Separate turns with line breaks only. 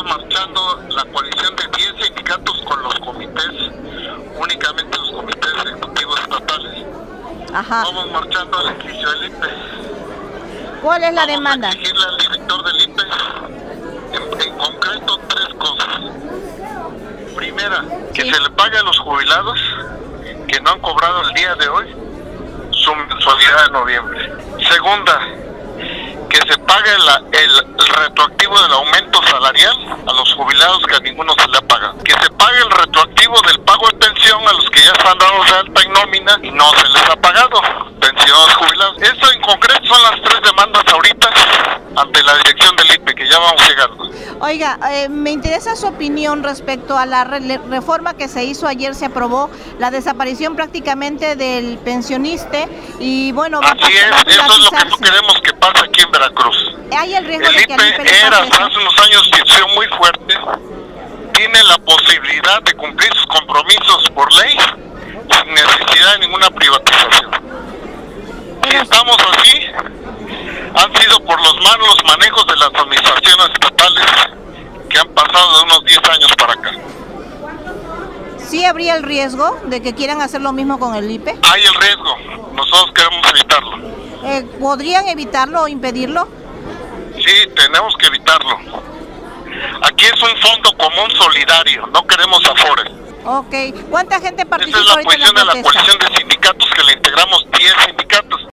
marchando la coalición de 10 sindicatos con los comités, únicamente los comités ejecutivos estatales.
Ajá.
Vamos marchando al edificio del IPE.
¿Cuál es la demanda?
Vamos a exigirle al director del IPE, en concreto, 3 cosas. Primera, que se le pague a los jubilados que no han cobrado el día de hoy su mensualidad de noviembre. Segunda, que se pague el retroactivo del aumento salarial a los jubilados que a ninguno se le ha pagado. Que se pague el retroactivo del pago de pensión a los que ya están dados de alta en nómina y no se les ha pagado. Pensionados jubilados. Eso en concreto son las 3 demandas ahorita ante la dirección del IPE, que ya vamos llegando.
Oiga, me interesa su opinión respecto a la reforma que se hizo ayer, se aprobó la desaparición prácticamente del pensionista y bueno...
Así es, eso es lo que no queremos que pase aquí en Veracruz.
Hay el riesgo
el
de que
IPE era hasta hace unos años institución muy fuerte, tiene la posibilidad de cumplir sus compromisos por ley sin necesidad de ninguna privatización. Si estamos así, han sido por los malos manejos de las administraciones estatales que han pasado de unos 10 años para acá.
¿Sí habría el riesgo de que quieran hacer lo mismo con el IPE?
Hay el riesgo, nosotros queremos evitarlo.
¿Podrían evitarlo o impedirlo?
Sí, tenemos que evitarlo. Aquí es un fondo común solidario, no queremos afores.
Ok, ¿cuánta gente participa
Esa es la
ahorita en la
posición de la
protesta?
coalición de sindicatos que le integramos 10 sindicatos.